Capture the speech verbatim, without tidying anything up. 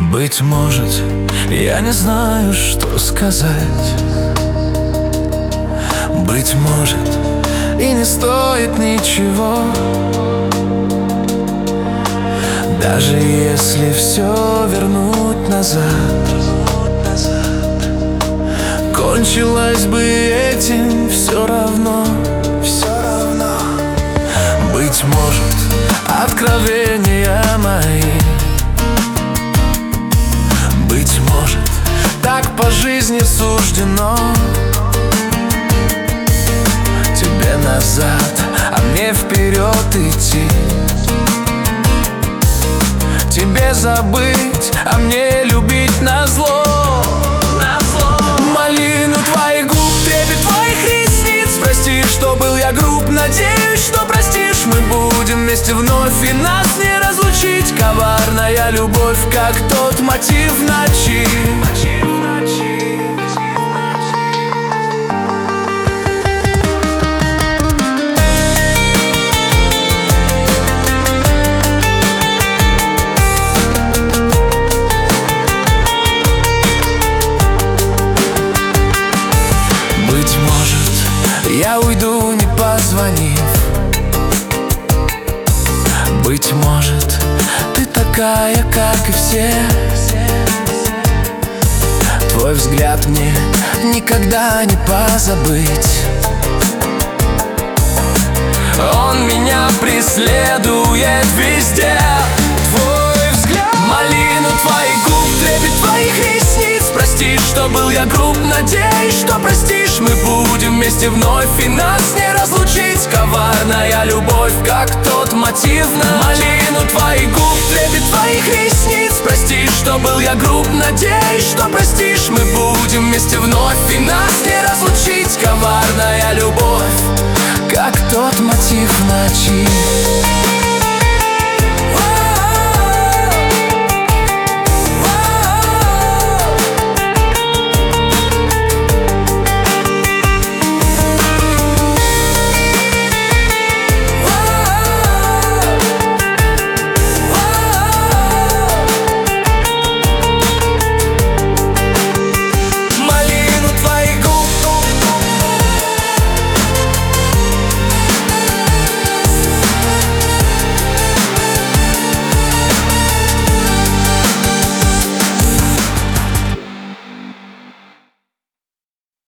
Быть может, я не знаю, что сказать. Быть может, и не стоит ничего, даже если все вернуть назад. Кончилось бы этим все равно, все равно. Быть может, откровения мои, быть может, так по жизни суждено. Тебе назад, а мне вперед идти. Тебе забыть, а мне любить назло. Малину твоих губ, трепет твоих ресниц. Прости, что был я груб, надеюсь, что простишь. Мы будем вместе вновь, и нас не разлучить. Коварная любовь, как тот мотив ночи. Быть может, я уйду, не позвонив. Быть может, ты такая, как и все. Твой взгляд мне никогда не позабыть. Он меня преследует везде. Твой взгляд, малину твоих губ, трепет твоих ресниц. Прости, что был я груб, надеюсь, что простишь. Мы будем вместе вновь, и нас не разлучить. Коварная любовь, как тот мотив на малину твоих губ, трепет твоих ресниц. Прости, что был я груб, надеюсь, что простишь. Мы будем вместе вновь, и нас не разлучить. Коварная любовь, как тот мотив ночи.